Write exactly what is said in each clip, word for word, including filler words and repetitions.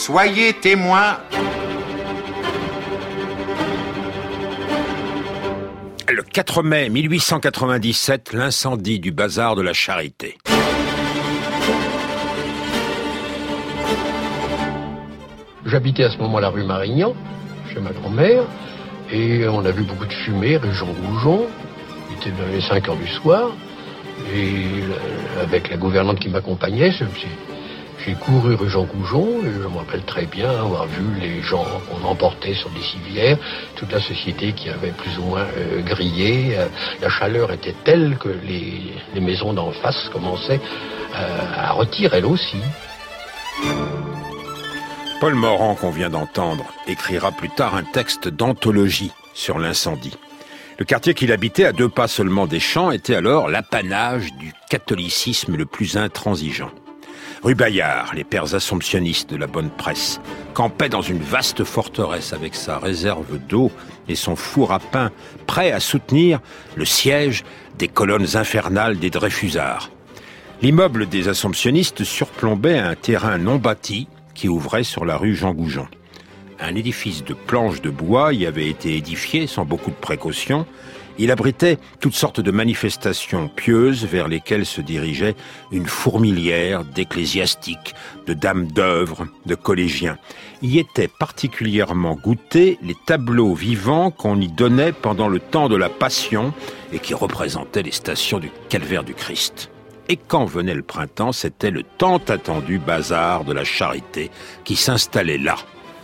Soyez témoins. Le quatre mai mille huit cent quatre-vingt-dix-sept, l'incendie du bazar de la Charité. J'habitais à ce moment-là rue Marignan, chez ma grand-mère, et on a vu beaucoup de fumée, rue Jean Goujon. Il était vers les cinq heures du soir, et avec la gouvernante qui m'accompagnait, j'ai couru rue Jean Goujon, et je me rappelle très bien avoir vu les gens qu'on emportait sur des civières, toute la société qui avait plus ou moins euh, grillé. Euh, la chaleur était telle que les, les maisons d'en face commençaient euh, à retirer elles aussi. Paul Morand, qu'on vient d'entendre, écrira plus tard un texte d'anthologie sur l'incendie. Le quartier qu'il habitait, à deux pas seulement des champs, était alors l'apanage du catholicisme le plus intransigeant. Rue Bayard, les pères assomptionnistes de la bonne presse, campaient dans une vaste forteresse avec sa réserve d'eau et son four à pain, prêts à soutenir le siège des colonnes infernales des Dreyfusards. L'immeuble des assomptionnistes surplombait un terrain non bâti qui ouvrait sur la rue Jean Goujon. Un édifice de planches de bois y avait été édifié sans beaucoup de précautions. Il abritait toutes sortes de manifestations pieuses vers lesquelles se dirigeait une fourmilière d'ecclésiastiques, de dames d'œuvre, de collégiens. Y étaient particulièrement goûtés les tableaux vivants qu'on y donnait pendant le temps de la Passion et qui représentaient les stations du calvaire du Christ. Et quand venait le printemps, c'était le tant attendu bazar de la Charité qui s'installait là.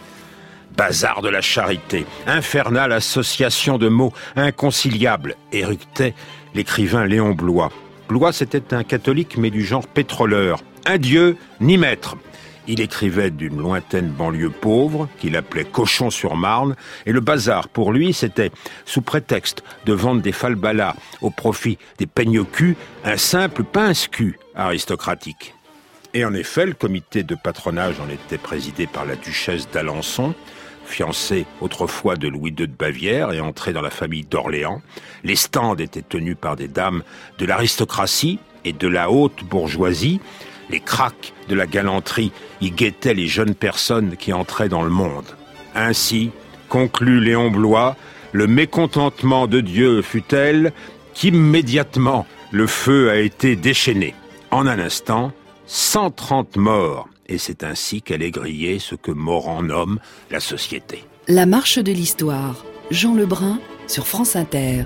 Bazar de la Charité, infernale association de mots inconciliables, éructait l'écrivain Léon Blois. Blois, c'était un catholique, mais du genre pétroleur. Un dieu, ni maître. Il écrivait d'une lointaine banlieue pauvre, qu'il appelait Cochon-sur-Marne, et le bazar, pour lui, c'était, sous prétexte de vendre des falbalas au profit des peignes-culs, un simple pince-cul aristocratique. Et en effet, le comité de patronage en était présidé par la duchesse d'Alençon, fiancée autrefois de Louis deux de Bavière et entrée dans la famille d'Orléans. Les stands étaient tenus par des dames de l'aristocratie et de la haute bourgeoisie. Les cracks de la galanterie y guettaient les jeunes personnes qui entraient dans le monde. Ainsi, conclut Léon Blois, le mécontentement de Dieu fut tel qu'immédiatement le feu a été déchaîné. En un instant, cent trente morts. Et c'est ainsi qu'elle est grillée ce que Morand nomme la société. La marche de l'histoire. Jean Lebrun sur France Inter.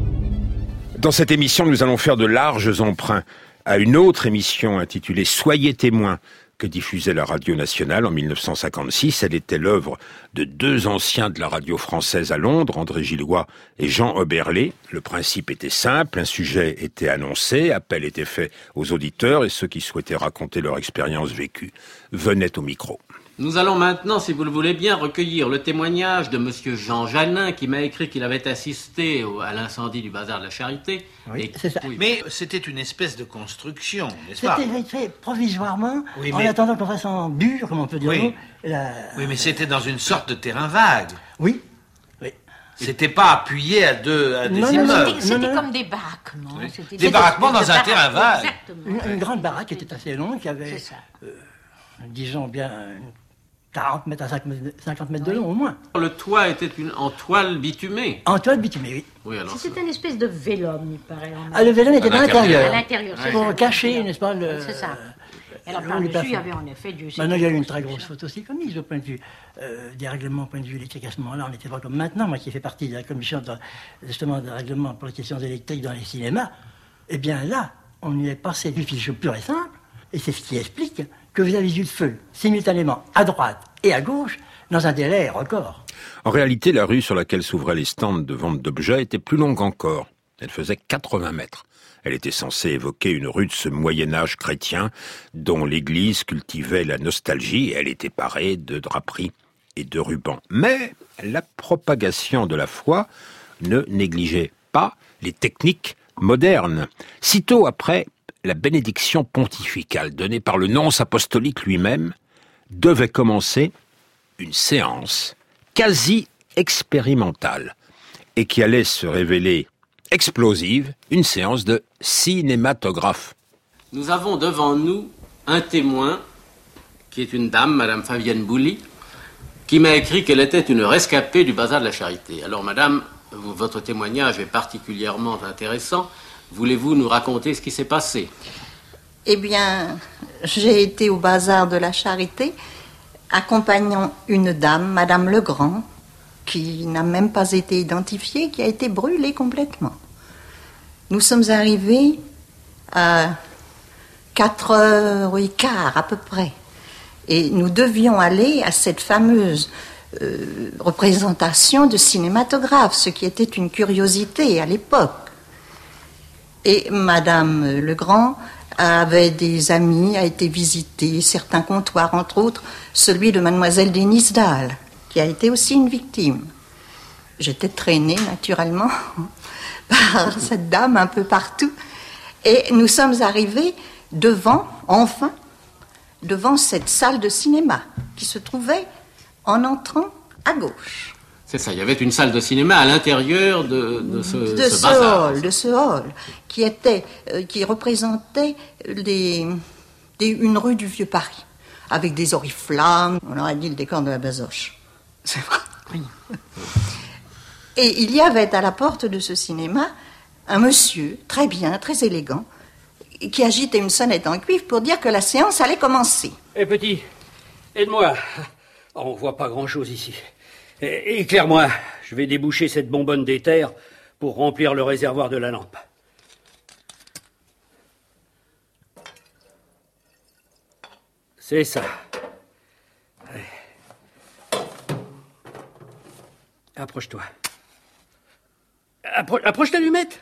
Dans cette émission, nous allons faire de larges emprunts à une autre émission intitulée « Soyez témoins » que diffusait la radio nationale en mille neuf cent cinquante-six. Elle était l'œuvre de deux anciens de la radio française à Londres, André Gillois et Jean Oberlé. Le principe était simple, un sujet était annoncé, appel était fait aux auditeurs et ceux qui souhaitaient raconter leur expérience vécue venaient au micro. Nous allons maintenant, si vous le voulez bien, recueillir le témoignage de monsieur Jean Janin qui m'a écrit qu'il avait assisté au, à l'incendie du bazar de la Charité. Oui, et, c'est ça. Oui. Mais c'était une espèce de construction, n'est-ce pas? C'était fait provisoirement, oui, en mais... attendant qu'on fasse en dur, comme on peut dire. Oui, la... oui mais c'était dans une sorte de terrain vague. Oui, oui. C'était pas appuyé à, deux, à des non, immeubles. Non, c'était c'était non, non. comme des baraquements. Oui. C'était Des baraquements dans un terrain vague. Une, une grande baraque qui était assez longue, qui avait, euh, disons bien, quarante mètres à cinquante mètres de long au moins. Le toit était une, en toile bitumée. En toile bitumée, oui. Oui, alors C'était une espèce de vélum, il paraît. Ah, le vélum était à à l'intérieur. À l'intérieur, c'est Pour ça. cacher, n'est-ce pas, le... C'est ça. Et alors, le- par-dessus, le il y avait en effet du... Maintenant, il y a eu une très grosse faute aussi commise au point de vue euh, des règlements, au point de vue électrique. À ce moment-là, on n'était pas comme maintenant. Moi qui fais partie de la commission de, justement des règlements pour les questions électriques dans les cinémas, eh bien là, on y est passé du fichier pur et simple, et c'est ce qui explique que vous avez eu le feu simultanément à droite et à gauche dans un délai record. En réalité, la rue sur laquelle s'ouvraient les stands de vente d'objets était plus longue encore. Elle faisait quatre-vingts mètres. Elle était censée évoquer une rue de ce Moyen-Âge chrétien dont l'Église cultivait la nostalgie et elle était parée de draperies et de rubans. Mais la propagation de la foi ne négligeait pas les techniques modernes. Sitôt après la bénédiction pontificale donnée par le nonce apostolique lui-même, devait commencer une séance quasi expérimentale et qui allait se révéler explosive, une séance de cinématographe. Nous avons devant nous un témoin qui est une dame, Madame Fabienne Boully, qui m'a écrit qu'elle était une rescapée du bazar de la Charité. Alors, Madame, votre témoignage est particulièrement intéressant. Voulez-vous nous raconter ce qui s'est passé? Eh bien, j'ai été au bazar de la Charité, accompagnant une dame, Madame Legrand, qui n'a même pas été identifiée, qui a été brûlée complètement. Nous sommes arrivés à quatre heures quinze à peu près. Et nous devions aller à cette fameuse euh, représentation de cinématographe, ce qui était une curiosité à l'époque. Et Madame Legrand avait des amis, a été visiter certains comptoirs, entre autres celui de Mademoiselle Denise Dahl, qui a été aussi une victime. J'étais traînée naturellement par cette dame un peu partout. Et nous sommes arrivés devant, enfin, devant cette salle de cinéma qui se trouvait en entrant à gauche. C'est ça, il y avait une salle de cinéma à l'intérieur de, de ce, de ce ce bazar. hall, de ce hall, qui était, euh, qui représentait les, des, une rue du Vieux Paris, avec des oriflammes. On aurait dit le décor de la Basoche. C'est vrai. Oui. Et il y avait à la porte de ce cinéma un monsieur, très bien, très élégant, qui agitait une sonnette en cuivre pour dire que la séance allait commencer. Eh petit, aide-moi. Oh, on voit pas grand-chose ici. Eh, éclaire-moi. Je vais déboucher cette bonbonne d'éther pour remplir le réservoir de la lampe. C'est ça. Allez. Approche-toi. Appro- approche l'allumette.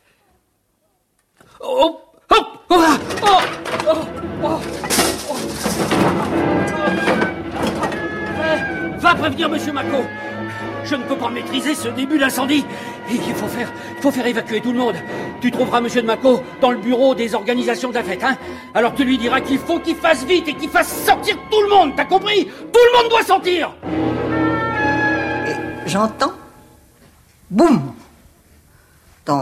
Oh! Oh! Oh! Oh! Oh! Oh! Oh! Eh, va prévenir Monsieur Macquot. Je ne peux pas maîtriser ce début d'incendie. Il faut faire, faut faire évacuer tout le monde. Tu trouveras Monsieur de Macquot dans le bureau des organisations de la fête, hein? Alors tu lui diras qu'il faut qu'il fasse vite et qu'il fasse sortir tout le monde. T'as compris? Tout le monde doit sortir. Et j'entends, boum. Dans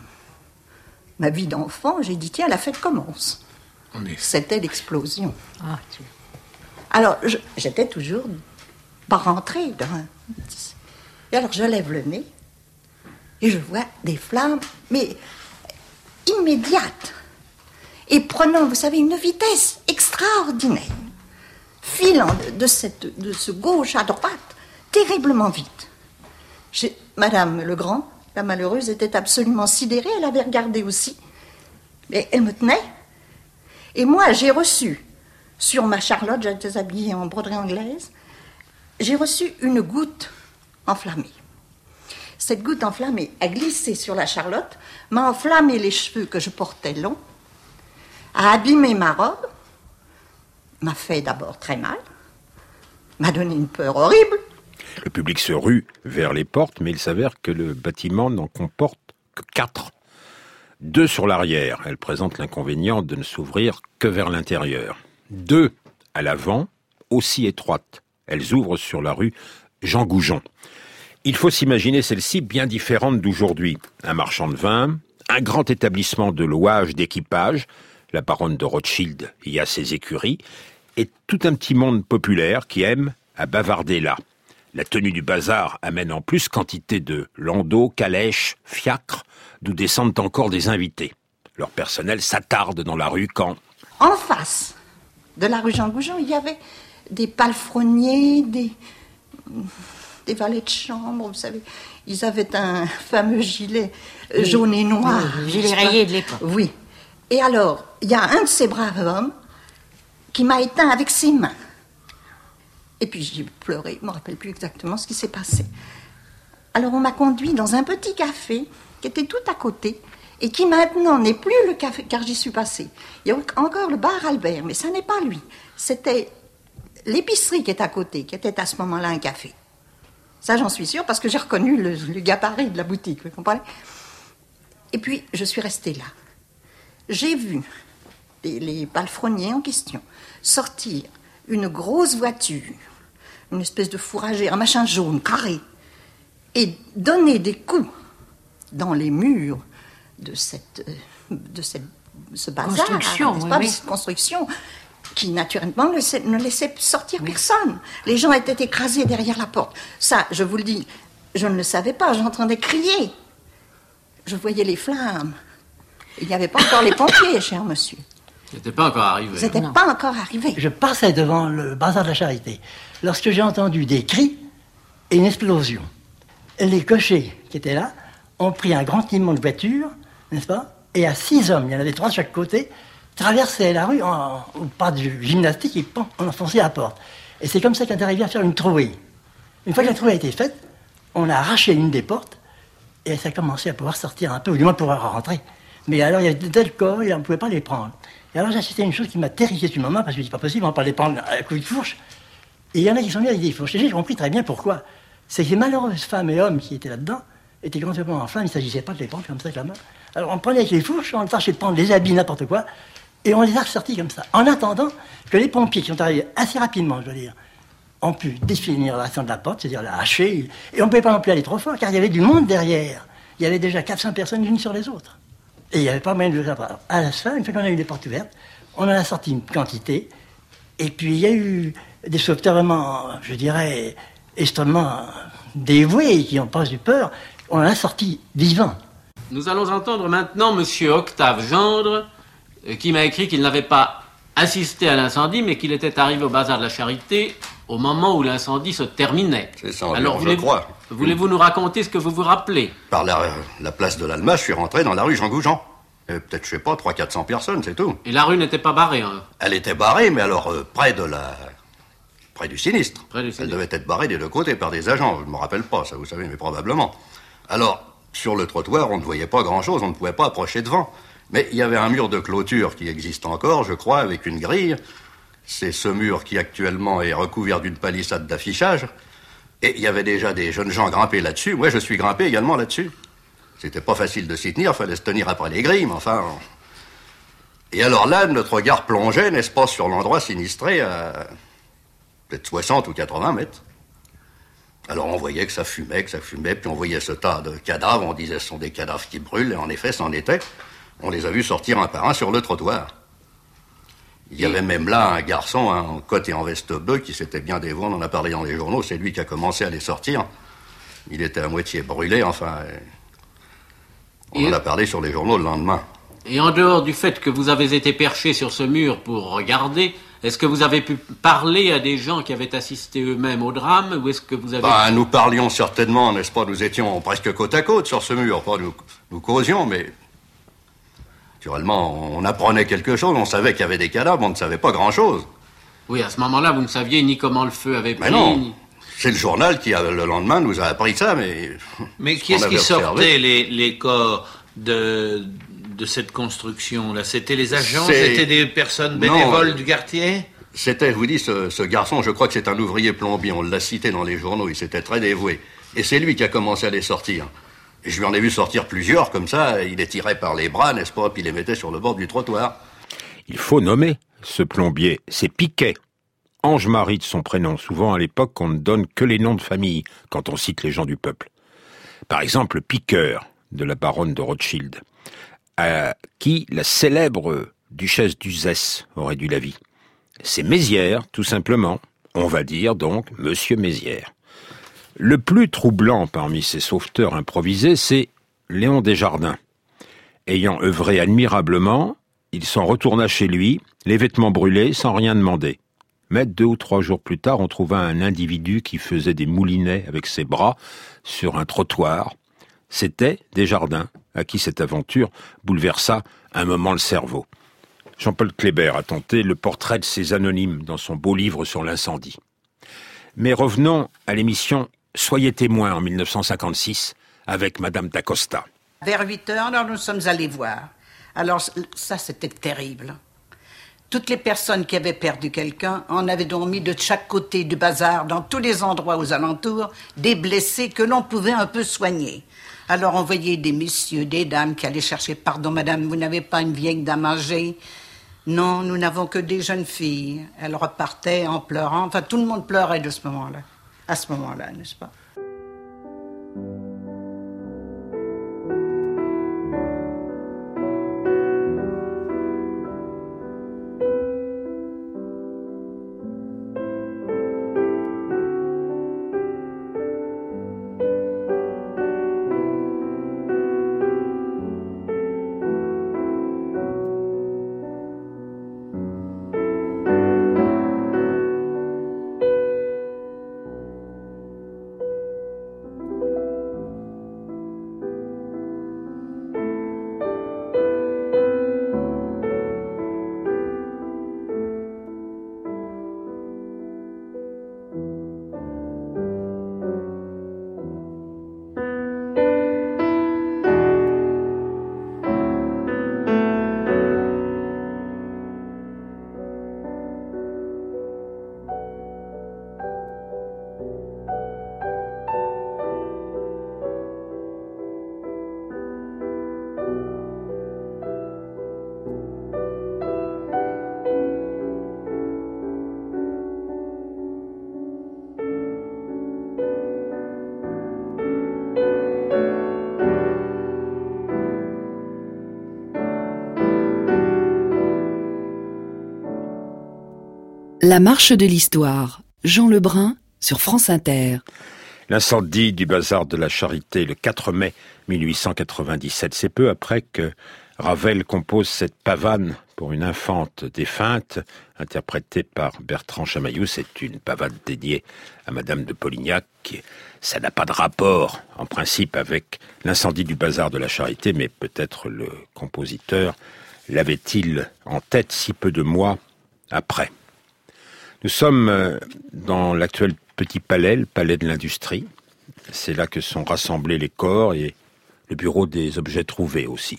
ma vie d'enfant, j'ai dit, tiens, la fête commence. C'était l'explosion. Ah, tu... Alors, je, j'étais toujours pas rentrée. Dans... Et alors, je lève le nez et je vois des flammes, mais immédiates. Et prenant, vous savez, une vitesse extraordinaire. Filant de, de, cette, de ce gauche à droite, terriblement vite. J'ai, Madame Legrand, la malheureuse, était absolument sidérée. Elle avait regardé aussi. Mais elle me tenait. Et moi, j'ai reçu, sur ma Charlotte, j'étais habillée en broderie anglaise, j'ai reçu une goutte enflammée. Cette goutte enflammée a glissé sur la Charlotte, m'a enflammé les cheveux que je portais longs, a abîmé ma robe, m'a fait d'abord très mal, m'a donné une peur horrible. Le public se rue vers les portes, mais il s'avère que le bâtiment n'en comporte que quatre. Deux sur l'arrière. Elles présentent l'inconvénient de ne s'ouvrir que vers l'intérieur. Deux à l'avant, aussi étroites. Elles ouvrent sur la rue Jean Goujon. Il faut s'imaginer celle-ci bien différente d'aujourd'hui. Un marchand de vin, un grand établissement de louage d'équipage, la baronne de Rothschild y a ses écuries, et tout un petit monde populaire qui aime à bavarder là. La tenue du bazar amène en plus quantité de landaux, calèches, fiacres, d'où descendent encore des invités. Leur personnel s'attarde dans la rue quand... En face de la rue Jean Goujon, il y avait des palefreniers, des, des valets de chambre, vous savez. Ils avaient un fameux gilet oui. jaune et noir. Oui, gilet rayé de l'époque. Oui. Et alors, il y a un de ces braves hommes qui m'a éteint avec ses mains. Et puis j'ai pleuré, je ne me rappelle plus exactement ce qui s'est passé. Alors on m'a conduit dans un petit café qui était tout à côté et qui maintenant n'est plus le café, car j'y suis passée. Il y a encore le bar Albert, mais ça n'est pas lui. C'était l'épicerie qui est à côté, qui était à ce moment-là un café. Ça j'en suis sûre parce que j'ai reconnu le, le gabarit de la boutique, vous comprenez? Et puis je suis restée là. J'ai vu les, les palefreniers en question sortir une grosse voiture, une espèce de fourragère, un machin jaune, carré, et donner des coups dans les murs de cette, de cette, ce bazar, construction, n'est-ce oui, pas, oui. de cette construction, qui naturellement ne laissait, ne laissait sortir oui. personne. Les gens étaient écrasés derrière la porte. Ça, je vous le dis, je ne le savais pas, j'entendais crier. Je voyais les flammes. Il n'y avait pas encore les pompiers, cher monsieur. Ils n'étaient pas encore arrivés. Ils n'étaient pas encore arrivés. Je passais devant le bazar de la Charité lorsque j'ai entendu des cris et une explosion. Les cochers qui étaient là ont pris un grand immense de voiture, n'est-ce pas? Et à six hommes, il y en avait trois de chaque côté, traversaient la rue en, au pas du gymnastique et on enfonçait la porte. Et c'est comme ça qu'on est arrivé à faire une trouée. Une fois que la trouée a été faite, on a arraché une des portes et ça a commencé à pouvoir sortir un peu, ou du moins pouvoir rentrer. Mais alors il y avait de tels corps et on ne pouvait pas les prendre. Et alors j'ai assisté à une chose qui m'a terrifié sur le moment, parce que je me dis, pas possible, on ne va pas les prendre à coups de fourche. Et il y en a qui sont venus avec des fourches. Et j'ai compris très bien pourquoi. C'est que les malheureuses femmes et hommes qui étaient là-dedans étaient complètement en flammes, il ne s'agissait pas de les prendre comme ça avec la main. Alors on prenait avec les fourches, on tâchait de prendre les habits, n'importe quoi, et on les a ressortis comme ça. En attendant que les pompiers, qui sont arrivés assez rapidement, je veux dire, ont pu définir la de la porte, c'est-à-dire la hacher, et on ne pouvait pas non plus aller trop fort, car il y avait du monde derrière. Il y avait déjà quatre cents personnes l'une sur les autres. Et il n'y avait pas moyen de le faire. À la fin, une fois qu'on a eu les portes ouvertes, on en a sorti une quantité, et puis il y a eu des sauveteurs vraiment, je dirais, extrêmement dévoués, qui n'ont pas eu peur. On en a sorti vivants. Nous allons entendre maintenant monsieur Octave Gendre, qui m'a écrit qu'il n'avait pas assisté à l'incendie, mais qu'il était arrivé au bazar de la Charité au moment où l'incendie se terminait. C'est ça, alors je crois. Voulez-vous nous raconter ce que vous vous rappelez? Par la, la place de l'Alma, je suis rentré dans la rue Jean Goujon. Peut-être, je sais pas, trois cents à quatre cents personnes, c'est tout. Et la rue n'était pas barrée, hein? Elle était barrée, mais alors euh, près de la... près du sinistre. Près du sinistre. Elle devait être barrée des deux côtés par des agents, je ne me rappelle pas, ça vous savez, mais probablement. Alors, sur le trottoir, on ne voyait pas grand-chose, on ne pouvait pas approcher devant. Mais il y avait un mur de clôture qui existe encore, je crois, avec une grille. C'est ce mur qui actuellement est recouvert d'une palissade d'affichage. Et il y avait déjà des jeunes gens grimpés là-dessus. Moi, je suis grimpé également là-dessus. C'était pas facile de s'y tenir, fallait se tenir après les grilles, mais enfin... Et alors là, notre regard plongeait, n'est-ce pas, sur l'endroit sinistré à peut-être soixante ou quatre-vingts mètres. Alors on voyait que ça fumait, que ça fumait, puis on voyait ce tas de cadavres, on disait ce sont des cadavres qui brûlent, et en effet, c'en était. On les a vus sortir un par un sur le trottoir. Il y avait même là un garçon hein, en cotte et en veste bleue qui s'était bien dévoué, on en a parlé dans les journaux, c'est lui qui a commencé à les sortir. Il était à moitié brûlé, enfin... On et en a parlé sur les journaux le lendemain. Et en dehors du fait que vous avez été perché sur ce mur pour regarder, est-ce que vous avez pu parler à des gens qui avaient assisté eux-mêmes au drame, ou est-ce que vous avez... Ben, nous parlions certainement, n'est-ce pas, nous étions presque côte à côte sur ce mur, pas nous, nous causions, mais... Naturellement, on apprenait quelque chose, on savait qu'il y avait des cadavres, on ne savait pas grand-chose. Oui, à ce moment-là, vous ne saviez ni comment le feu avait pris, mais non. Ni... C'est le journal qui, le lendemain, nous a appris ça, mais... Mais qui est-ce qui sortait les, les corps de, de cette construction-là? C'était les agents? C'était des personnes bénévoles non, du quartier? C'était, je vous dis, ce, ce garçon, je crois que c'est un ouvrier plombier, on l'a cité dans les journaux, il s'était très dévoué. Et c'est lui qui a commencé à les sortir. Et je lui en ai vu sortir plusieurs, comme ça, il les tirait par les bras, n'est-ce pas, puis il les mettait sur le bord du trottoir. Il faut nommer ce plombier, c'est Piquet. Ange-Marie de son prénom. Souvent, à l'époque, on ne donne que les noms de famille quand on cite les gens du peuple. Par exemple, Piqueur, de la baronne de Rothschild, à qui la célèbre duchesse d'Uzès aurait dû la vie. C'est Mézières, tout simplement. On va dire donc Monsieur Mézières. Le plus troublant parmi ces sauveteurs improvisés, c'est Léon Desjardins. Ayant œuvré admirablement, il s'en retourna chez lui, les vêtements brûlés, sans rien demander. Mais deux ou trois jours plus tard, on trouva un individu qui faisait des moulinets avec ses bras sur un trottoir. C'était Desjardins, à qui cette aventure bouleversa un moment le cerveau. Jean-Paul Kléber a tenté le portrait de ces anonymes dans son beau livre sur l'incendie. Mais revenons à l'émission Soyez témoins en mille neuf cent cinquante-six avec Madame d'Acosta. Vers huit heures, alors nous sommes allés voir. Alors ça, c'était terrible. Toutes les personnes qui avaient perdu quelqu'un en avaient donc mis de chaque côté du bazar, dans tous les endroits aux alentours, des blessés que l'on pouvait un peu soigner. Alors on voyait des messieurs, des dames qui allaient chercher « Pardon madame, vous n'avez pas une vieille dame âgée ?» Non, nous n'avons que des jeunes filles. Elles repartaient en pleurant. Enfin, tout le monde pleurait de ce moment-là. À ce moment-là, n'est-ce pas? La marche de l'histoire. Jean Lebrun sur France Inter. L'incendie du bazar de la Charité le quatre mai mille huit cent quatre-vingt-dix-sept. C'est peu après que Ravel compose cette pavane pour une infante défunte, interprétée par Bertrand Chamaillou. C'est une pavane dédiée à Madame de Polignac. Ça n'a pas de rapport, en principe, avec l'incendie du bazar de la Charité, mais peut-être le compositeur l'avait-il en tête si peu de mois après. Nous sommes dans l'actuel Petit Palais, le palais de l'industrie. C'est là que sont rassemblés les corps et le bureau des objets trouvés aussi.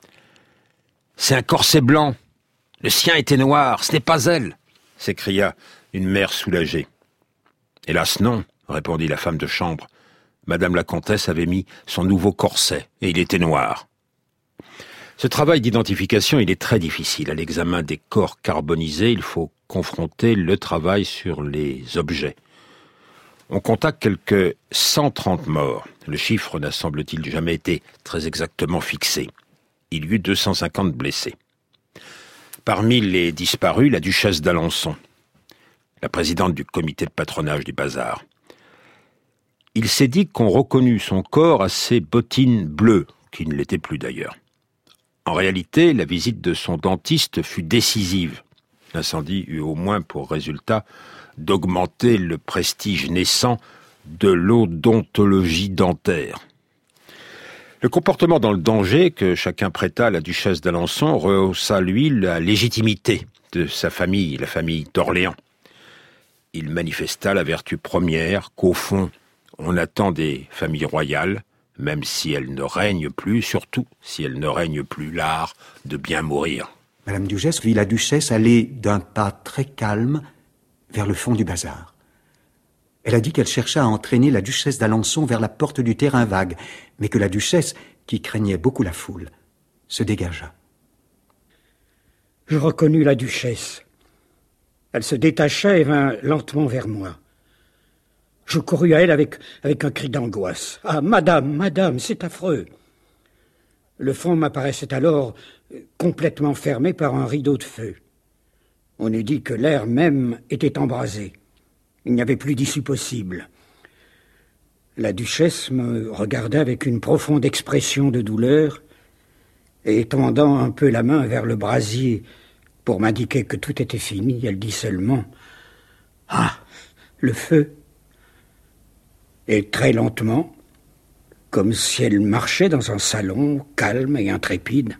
C'est un corset blanc. Le sien était noir, ce n'est pas elle, s'écria une mère soulagée. Hélas non, répondit la femme de chambre. Madame la comtesse avait mis son nouveau corset et il était noir. Ce travail d'identification, il est très difficile. À l'examen des corps carbonisés, il faut confronter le travail sur les objets. On compta quelques cent trente morts. Le chiffre n'a, semble-t-il, jamais été très exactement fixé. Il y eut deux cent cinquante blessés. Parmi les disparus, la duchesse d'Alençon, la présidente du comité de patronage du bazar. Il s'est dit qu'on reconnut son corps à ses bottines bleues, qui ne l'étaient plus d'ailleurs. En réalité, la visite de son dentiste fut décisive. L'incendie eut au moins pour résultat d'augmenter le prestige naissant de l'odontologie dentaire. Le comportement dans le danger que chacun prêta à la duchesse d'Alençon rehaussa, lui, la légitimité de sa famille, la famille d'Orléans. Il manifesta la vertu première qu'au fond, on attend des familles royales, même si elles ne règnent plus, surtout si elles ne règnent plus l'art de bien mourir. Madame Dugès vit la duchesse aller d'un pas très calme vers le fond du bazar. Elle a dit qu'elle chercha à entraîner la duchesse d'Alençon vers la porte du terrain vague, mais que la duchesse, qui craignait beaucoup la foule, se dégagea. Je reconnus la duchesse. Elle se détacha et vint lentement vers moi. Je courus à elle avec, avec un cri d'angoisse. « Ah, madame, madame, c'est affreux !» Le fond m'apparaissait alors complètement fermé par un rideau de feu. On eût dit que l'air même était embrasé. Il n'y avait plus d'issue possible. La duchesse me regarda avec une profonde expression de douleur et, tendant un peu la main vers le brasier pour m'indiquer que tout était fini, elle dit seulement « Ah, le feu !» Et très lentement, comme si elle marchait dans un salon calme et intrépide,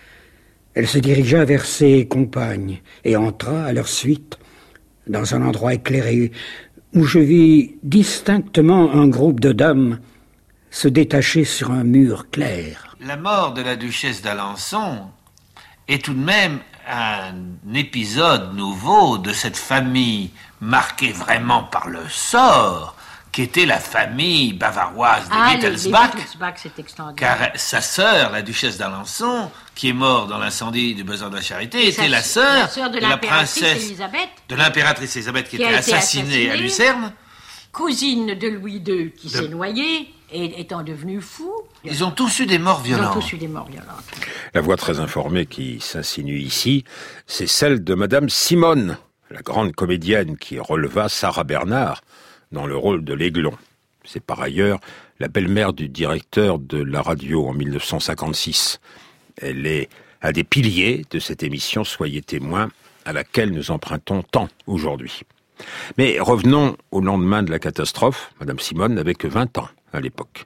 elle se dirigea vers ses compagnes et entra à leur suite dans un endroit éclairé où je vis distinctement un groupe de dames se détacher sur un mur clair. La mort de la duchesse d'Alençon est tout de même un épisode nouveau de cette famille marquée vraiment par le sort qui était la famille bavaroise des ah, Wittelsbach, les Wittelsbach, c'est extraordinaire. Car sa sœur, la duchesse d'Alençon, qui est morte dans l'incendie du bazar de la Charité, et était sa, la sœur de, de la princesse Elisabeth, de l'impératrice Elisabeth qui, qui était assassinée, assassinée à Lucerne, cousine de Louis deux qui de... s'est noyé et étant devenu fou. Ils ont tous eu des morts violentes. Ils ont tous eu des morts violentes. La voix très informée qui s'insinue ici, c'est celle de Madame Simone, la grande comédienne qui releva Sarah Bernard dans le rôle de l'Aiglon. C'est par ailleurs la belle-mère du directeur de la radio en mille neuf cent cinquante-six. Elle est un des piliers de cette émission Soyez témoins, à laquelle nous empruntons tant aujourd'hui. Mais revenons au lendemain de la catastrophe. Madame Simone n'avait que vingt ans à l'époque.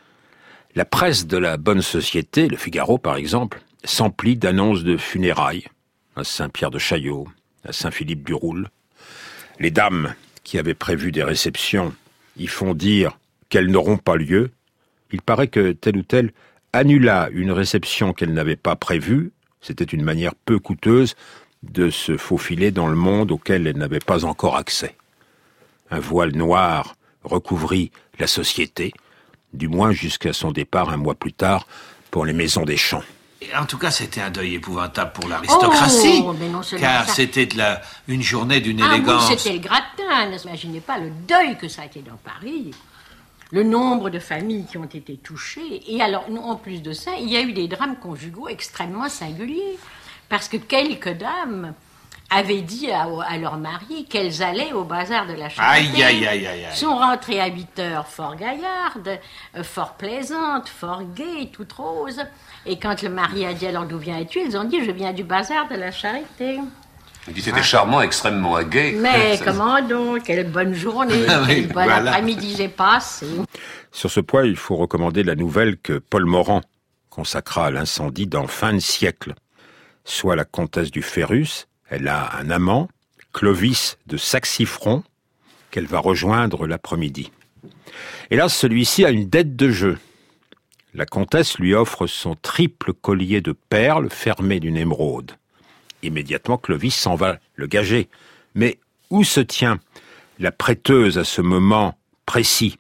La presse de la bonne société, le Figaro par exemple, s'emplit d'annonces de funérailles à Saint-Pierre-de-Chaillot, à Saint-Philippe-du-Roule. Les dames qui avaient prévu des réceptions y font dire qu'elles n'auront pas lieu. Il paraît que telle ou telle annula une réception qu'elle n'avait pas prévue. C'était une manière peu coûteuse de se faufiler dans le monde auquel elle n'avait pas encore accès. Un voile noir recouvrit la société, du moins jusqu'à son départ un mois plus tard pour les Maisons des Champs. En tout cas, c'était un deuil épouvantable pour l'aristocratie, oh, non car ça. c'était de la, une journée d'une ah, élégance. Oui, c'était le gratin. Ne s'imaginez pas le deuil que ça a été dans Paris. Le nombre de familles qui ont été touchées. Et alors, en plus de ça, il y a eu des drames conjugaux extrêmement singuliers. Parce que quelques dames avaient dit à, à leur mari qu'elles allaient au bazar de la Charité. Aïe, aïe, aïe, aïe, aïe. Sont rentrées à huit heures fort gaillardes, euh, fort plaisantes, fort gaies, toutes roses. Et quand le mari a dit alors d'où viens-tu, elles ont dit je viens du bazar de la Charité. Il dit c'était charmant, extrêmement gai. Mais comment donc, quelle bonne journée, Ah oui, quel bon voilà. après-midi j'ai passé. Sur ce point, il faut recommander la nouvelle que Paul Morand consacra à l'incendie dans Fin de siècle. Soit la comtesse du Ferrus, elle a un amant, Clovis de Saxifron, qu'elle va rejoindre l'après-midi. Et là, celui-ci a une dette de jeu. La comtesse lui offre son triple collier de perles fermé d'une émeraude. Immédiatement, Clovis s'en va le gager. Mais où se tient la prêteuse à ce moment précis?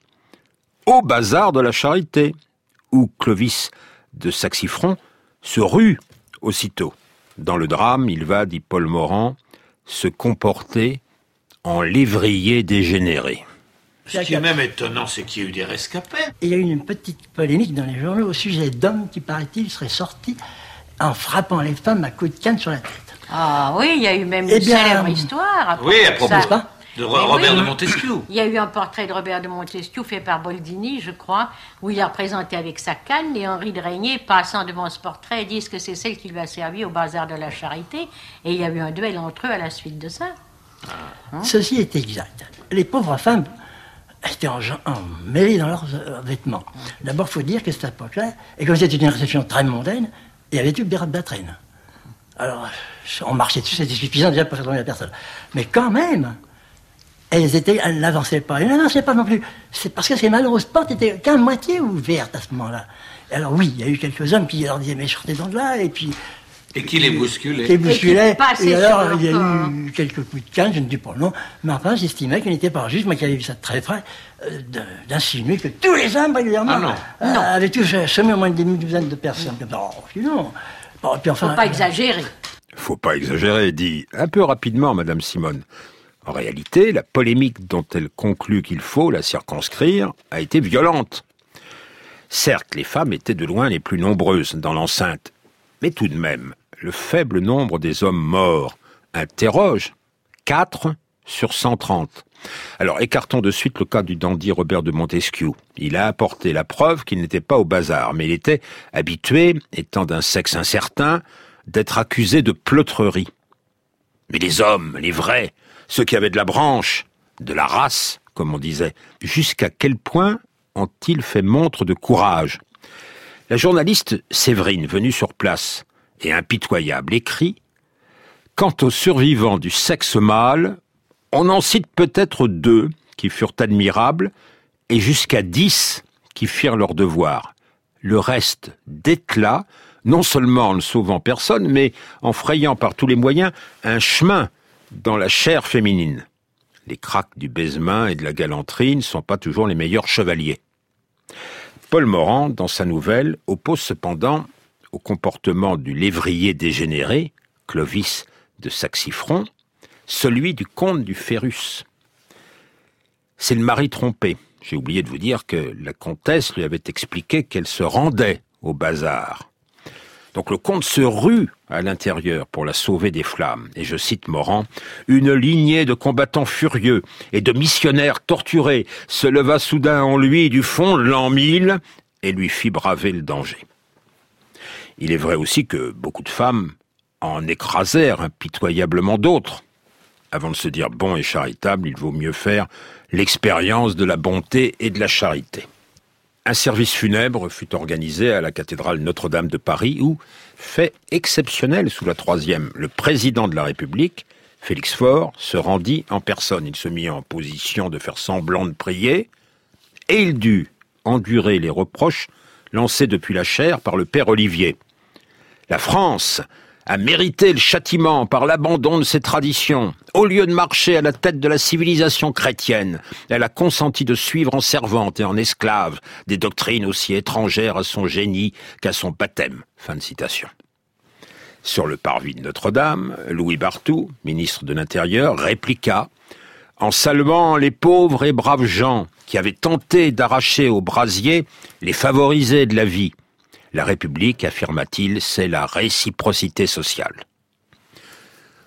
Au bazar de la Charité, où Clovis de Saxifron se rue aussitôt. Dans le drame, il va, dit Paul Morand, se comporter en lévrier dégénéré. Ce qui est même étonnant, c'est qu'il y a eu des rescapés. Il y a eu une petite polémique dans les journaux au sujet d'hommes qui, paraît-il, seraient sortis en frappant les femmes à coups de canne sur la tête. Ah oui, il y a eu même Eh une bien, célèbre histoire. À Oui, à propos propos de ça. de Mais Robert oui. de Montesquieu. Il y a eu un portrait de Robert de Montesquieu fait par Boldini, je crois, où il est représenté avec sa canne et Henri de Régnier, passant devant ce portrait, disent que c'est celle qui lui a servi au bazar de la Charité. Et il y a eu un duel entre eux à la suite de ça. Hein? Ceci est exact. Les pauvres femmes étaient en, en mêlées dans leurs euh, vêtements. D'abord, il faut dire que cette époque-là, et comme c'était une réception très mondaine, il y avait du béret de Batraine. Alors, on marchait dessus, c'était suffisant déjà pour faire tomber la personne. Mais quand même, elles étaient, elles n'avançaient pas. Elles n'avançaient pas non plus. C'est parce que ces malheureuses portes étaient qu'à moitié ouvertes à ce moment-là. Et alors oui, il y a eu quelques hommes qui leur disaient mais sortez donc de là, et puis... Et qui les bousculaient. Qui les bousculaient. Et, et alors, il y a eu quelques coups de canne, je ne dis pas le nom, mais enfin, j'estimais qu'il n'était pas juste, moi qui avais vu ça de très près, euh, d'insinuer que tous les hommes, régulièrement, Ah non. euh, Non. avaient tous semé au moins une demi-douzaine de personnes. Oh, sinon... Bon, puis enfin, Faut pas exagérer. Faut pas exagérer, dit un peu rapidement Madame Simone. En réalité, la polémique dont elle conclut qu'il faut la circonscrire a été violente. Certes, les femmes étaient de loin les plus nombreuses dans l'enceinte, mais tout de même, le faible nombre des hommes morts interroge quatre sur cent trente. Alors, écartons de suite le cas du dandy Robert de Montesquieu. Il a apporté la preuve qu'il n'était pas au bazar, mais il était habitué, étant d'un sexe incertain, d'être accusé de pleutrerie. Mais les hommes, les vrais, ceux qui avaient de la branche, de la race, comme on disait, jusqu'à quel point ont-ils fait montre de courage? La journaliste Séverine, venue sur place, et impitoyable, écrit « Quant aux survivants du sexe mâle, on en cite peut-être deux qui furent admirables et jusqu'à dix qui firent leur devoir. Le reste d'éclat, non seulement en ne sauvant personne, mais en frayant par tous les moyens un chemin dans la chair féminine. Les craques du baise-main et de la galanterie ne sont pas toujours les meilleurs chevaliers. » Paul Morand, dans sa nouvelle, oppose cependant au comportement du lévrier dégénéré, Clovis de Saxifron, celui du comte du Ferrus. C'est le mari trompé. J'ai oublié de vous dire que la comtesse lui avait expliqué qu'elle se rendait au bazar. Donc le comte se rue à l'intérieur pour la sauver des flammes. Et je cite Morand, « Une lignée de combattants furieux et de missionnaires torturés se leva soudain en lui du fond de l'an mille et lui fit braver le danger. » Il est vrai aussi que beaucoup de femmes en écrasèrent impitoyablement d'autres. Avant de se dire bon et charitable, il vaut mieux faire l'expérience de la bonté et de la charité. Un service funèbre fut organisé à la cathédrale Notre-Dame de Paris où, fait exceptionnel sous la troisième, le président de la République, Félix Faure, se rendit en personne. Il se mit en position de faire semblant de prier et il dut endurer les reproches lancés depuis la chaire par le père Olivier. La France a mérité le châtiment par l'abandon de ses traditions. Au lieu de marcher à la tête de la civilisation chrétienne, elle a consenti de suivre en servante et en esclave des doctrines aussi étrangères à son génie qu'à son baptême. Fin de citation. Sur le parvis de Notre-Dame, Louis Barthou, ministre de l'Intérieur, répliqua en saluant les pauvres et braves gens qui avaient tenté d'arracher au brasier les favorisés de la vie. La République, affirma-t-il, c'est la réciprocité sociale.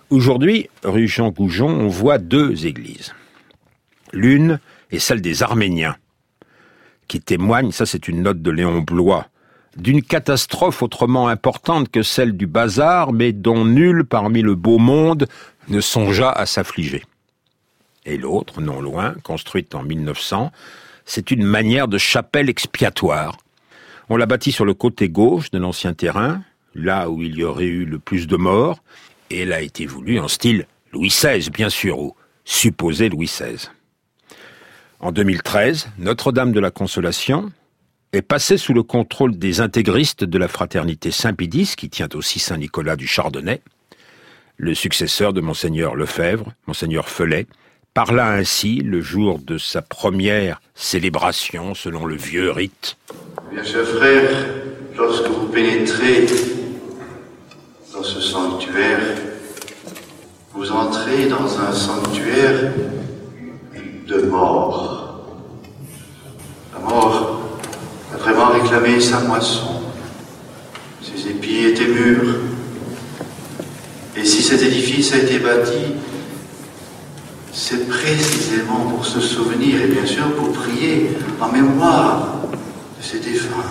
Aujourd'hui, rue Jean Goujon, on voit deux églises. L'une est celle des Arméniens, qui témoigne, ça c'est une note de Léon Blois, d'une catastrophe autrement importante que celle du bazar, mais dont nul parmi le beau monde ne songea à s'affliger. Et l'autre, non loin, construite en mille neuf cents, c'est une manière de chapelle expiatoire. On l'a bâtie sur le côté gauche de l'ancien terrain, là où il y aurait eu le plus de morts, et elle a été voulue en style Louis seize, bien sûr, ou supposé Louis seize. En deux mille treize, Notre-Dame de la Consolation est passée sous le contrôle des intégristes de la fraternité Saint-Pédis, qui tient aussi Saint-Nicolas du Chardonnay. Le successeur de Monseigneur Lefebvre, Monseigneur Felet, parla ainsi le jour de sa première célébration selon le vieux rite. Bien, chers frères, lorsque vous pénétrez dans ce sanctuaire, vous entrez dans un sanctuaire de mort. La mort a vraiment réclamé sa moisson. Ses épis étaient mûrs. Et si cet édifice a été bâti, c'est précisément pour se souvenir et bien sûr pour prier en mémoire de ces défunts.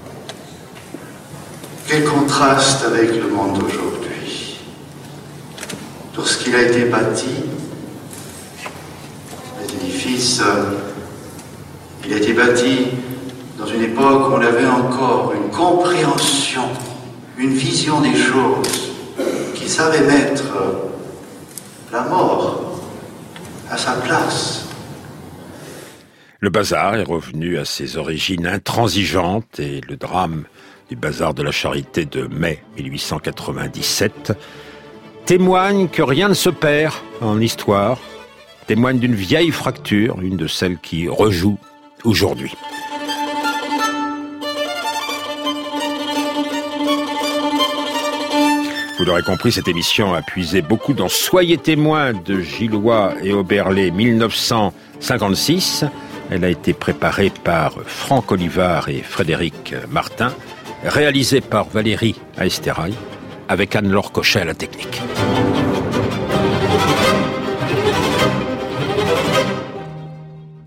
Quel contraste avec le monde d'aujourd'hui. Lorsqu'il a été bâti, cet édifice, il a été bâti dans une époque où on avait encore une compréhension, une vision des choses, qui savait mettre la mort à sa place. Le bazar est revenu à ses origines intransigeantes et le drame du bazar de la Charité de mai mille huit cent quatre-vingt-dix-sept témoigne que rien ne se perd en histoire, témoigne d'une vieille fracture, une de celles qui rejoue aujourd'hui. Vous l'aurez compris, cette émission a puisé beaucoup dans Soyez témoins de Gillois et Oberlé mille neuf cent cinquante-six. Elle a été préparée par Franck Olivard et Frédéric Martin, réalisée par Valérie Aesterail, avec Anne-Laure Cochet à la technique.